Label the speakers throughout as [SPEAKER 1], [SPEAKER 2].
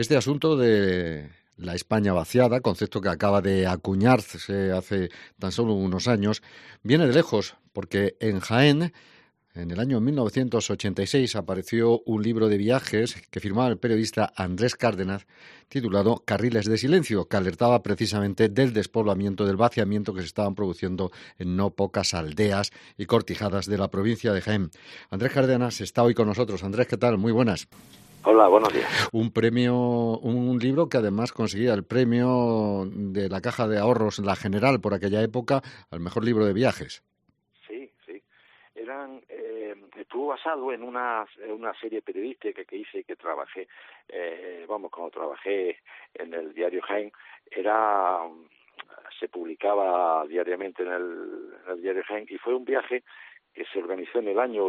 [SPEAKER 1] Este asunto de la España vaciada, concepto que acaba de acuñarse hace tan solo unos años, viene de lejos, porque en Jaén, en el año 1986, apareció un libro de viajes que firmaba el periodista Andrés Cárdenas, titulado Carriles de Silencio, que alertaba precisamente del despoblamiento, del vaciamiento que se estaban produciendo en no pocas aldeas y cortijadas de la provincia de Jaén. Andrés Cárdenas está hoy con nosotros. Andrés, ¿qué tal? Muy buenas.
[SPEAKER 2] Hola, buenos días.
[SPEAKER 1] Un premio, un libro que además conseguía el premio de la Caja de Ahorros, la General, por aquella época, al mejor libro de viajes.
[SPEAKER 2] Sí, sí. Estuvo basado en una serie periodística que hice y que trabajé, cuando trabajé en el diario Jaén, se publicaba diariamente en el diario Jaén, y fue un viaje que se organizó en el año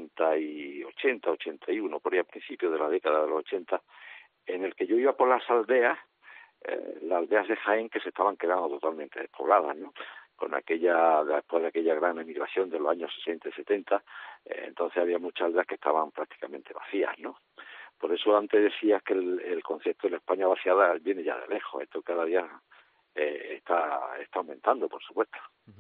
[SPEAKER 2] 81, por ahí a principios de la década de los 80, en el que yo iba por las aldeas de Jaén que se estaban quedando totalmente despobladas, ¿no? Después de aquella gran emigración de los años 60 y 70, entonces había muchas aldeas que estaban prácticamente vacías, ¿no? Por eso antes decías que el concepto de la España vaciada viene ya de lejos. Esto cada día está aumentando, por supuesto.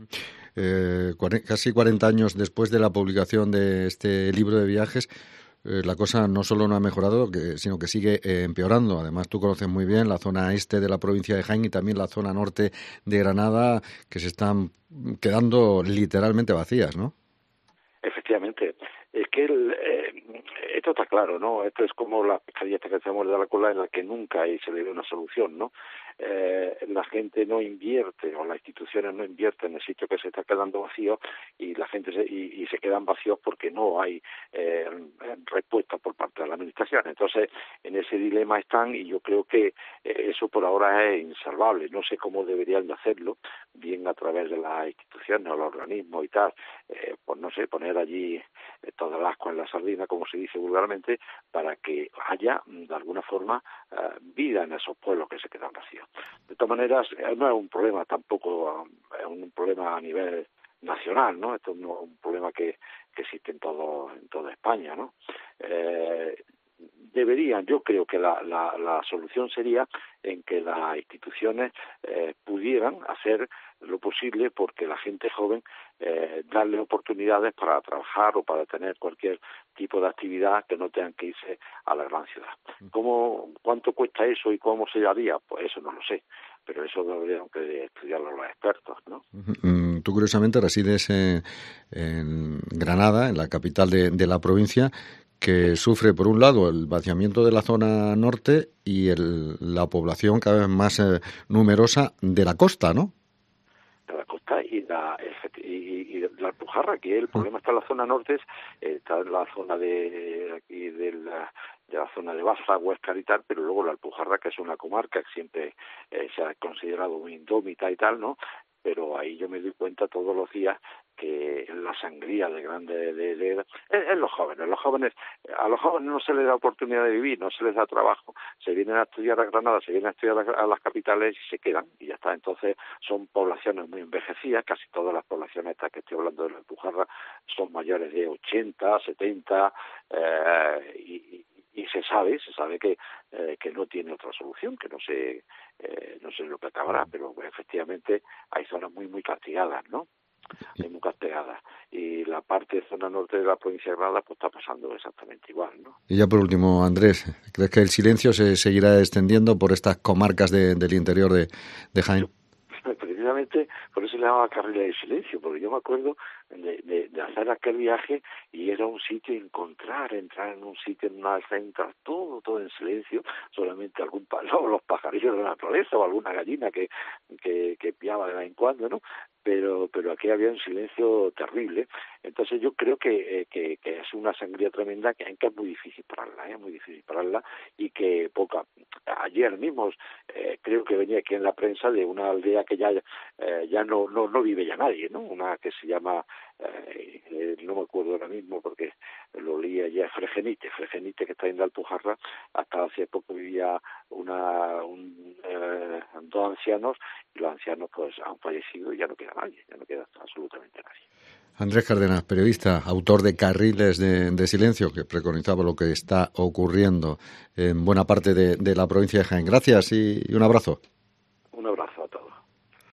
[SPEAKER 1] Casi 40 años después de la publicación de este libro de viajes, la cosa no solo no ha mejorado, sino que sigue empeorando. Además, tú conoces muy bien la zona este de la provincia de Jaén y también la zona norte de Granada, que se están quedando literalmente vacías, ¿no?
[SPEAKER 2] Efectivamente. Es que esto está claro, ¿no? Esto es como la pescadilla esta que se muerde la cola, en la que nunca se le ve una solución, ¿no? La gente no invierte, o las instituciones no invierten en el sitio que se está quedando vacío, y la gente se quedan vacíos porque no hay respuesta por parte de la administración. Entonces, en ese dilema están, y yo creo que eso por ahora es insalvable. No sé cómo deberían de hacerlo, bien a través de las instituciones o los organismos y tal, pues no sé, poner allí todas las ascuas en la sardina, como se dice vulgarmente, para que haya, de alguna forma, vida en esos pueblos que se quedan vacíos. De todas maneras, no es un problema tampoco, es un problema a nivel nacional, ¿no? Esto no es un problema que existe en toda España, ¿no? Yo creo que la solución sería en que las instituciones pudieran hacer lo posible porque la gente joven darle oportunidades para trabajar o para tener cualquier tipo de actividad, que no tengan que irse a la gran ciudad. ¿Cuánto cuesta eso y cómo se haría? Pues eso no lo sé, pero eso deberían que estudiarlo los expertos, ¿no?
[SPEAKER 1] Tú curiosamente resides en Granada, en la capital de la provincia, que sufre por un lado el vaciamiento de la zona norte y la población cada vez más numerosa de la costa, ¿no?
[SPEAKER 2] De la costa y la Alpujarra, que el problema está en la zona norte, está en la zona de la zona de Baza, Huéscar y tal, pero luego la Alpujarra, que es una comarca que siempre se ha considerado muy indómita y tal, ¿no? Pero ahí yo me doy cuenta todos los días que la sangría de grande es los jóvenes. A los jóvenes no se les da oportunidad de vivir, no se les da trabajo, se vienen a estudiar a Granada, se vienen a estudiar a las capitales y se quedan, y ya está. Entonces son poblaciones muy envejecidas, casi todas las poblaciones estas que estoy hablando de la Alpujarra son mayores de 80, 70, y se sabe que no tiene otra solución, que no sé lo que acabará, pero efectivamente hay zonas muy, muy castigadas, ¿no? Hay muy castigadas. Y la zona norte de la provincia de Granada, pues está pasando exactamente igual, ¿no?
[SPEAKER 1] Y ya por último, Andrés, ¿crees que el silencio se seguirá extendiendo por estas comarcas del interior de Jaén?
[SPEAKER 2] Precisamente por eso le llamaba Carrera de Silencio, porque yo me acuerdo de hacer aquel viaje, y era un sitio, entrar en un sitio, en una alza, entrar todo en silencio, solamente los pajarillos de la naturaleza o alguna gallina que piaba de vez en cuando, ¿no? Pero aquí había un silencio terrible. Entonces yo creo que es una sangría tremenda que es muy difícil pararla, y que ayer mismo creo que venía aquí en la prensa de una aldea que ya no vive ya nadie, ¿no? Una que se llama, no me acuerdo ahora mismo porque lo leí ayer, Fregenite, que está en la Alpujarra. Hasta hace poco vivía dos ancianos, los ancianos pues han fallecido y ya no queda nadie, ya no queda absolutamente nadie.
[SPEAKER 1] Andrés Cárdenas, periodista, autor de Carriles de Silencio, que preconizaba lo que está ocurriendo en buena parte de la provincia de Jaén. Gracias y un abrazo.
[SPEAKER 2] Un abrazo a todos.